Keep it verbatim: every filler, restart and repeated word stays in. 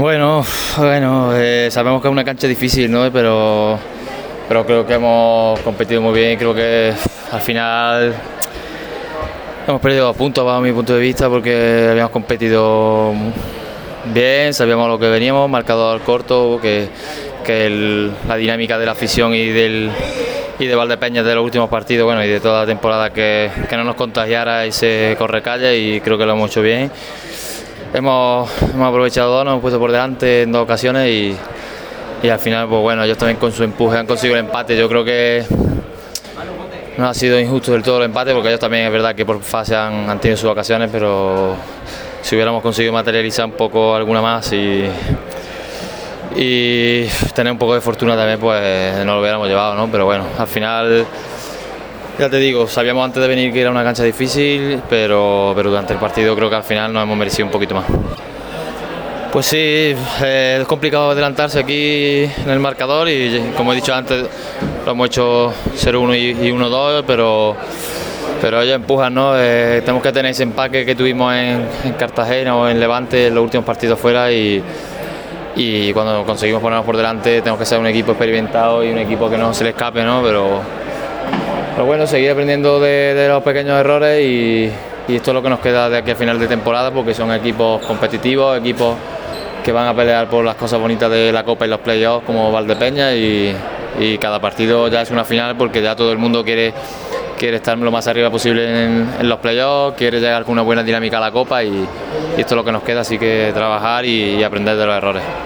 Bueno, bueno, eh, sabemos que es una cancha difícil, ¿no? Pero, pero creo que hemos competido muy bien. Creo que al final hemos perdido dos puntos bajo mi punto de vista porque habíamos competido bien, sabíamos lo que veníamos, marcador corto, que, que el, la dinámica de la afición y del y de Valdepeñas de los últimos partidos, bueno, y de toda la temporada que, que no nos contagiara ese corre-calle, y creo que lo hemos hecho bien. Hemos, hemos aprovechado dos, nos hemos puesto por delante en dos ocasiones y, y al final, pues bueno, ellos también con su empuje han conseguido el empate. Yo creo que no ha sido injusto del todo el empate, porque ellos también es verdad que por fase han, han tenido sus ocasiones, pero si hubiéramos conseguido materializar un poco alguna más y, y tener un poco de fortuna también, pues no lo hubiéramos llevado, ¿no? Pero bueno, al final, ya te digo, sabíamos antes de venir que era una cancha difícil, pero, pero durante el partido creo que al final nos hemos merecido un poquito más. Pues sí, eh, es complicado adelantarse aquí en el marcador y, como he dicho antes, lo hemos hecho cero uno y uno dos, pero, pero ellos empujan, ¿no? Eh, tenemos que tener ese empaque que tuvimos en, en Cartagena o en Levante en los últimos partidos fuera, y, y cuando conseguimos ponernos por delante tenemos que ser un equipo experimentado y un equipo que no se le escape, ¿no? Pero, pero bueno, seguir aprendiendo de, de los pequeños errores y, y esto es lo que nos queda de aquí a final de temporada, porque son equipos competitivos, equipos que van a pelear por las cosas bonitas de la Copa y los playoffs como Valdepeñas, y, y cada partido ya es una final, porque ya todo el mundo quiere, quiere estar lo más arriba posible en, en los playoffs, quiere llegar con una buena dinámica a la Copa, y, y esto es lo que nos queda, así que trabajar y, y aprender de los errores.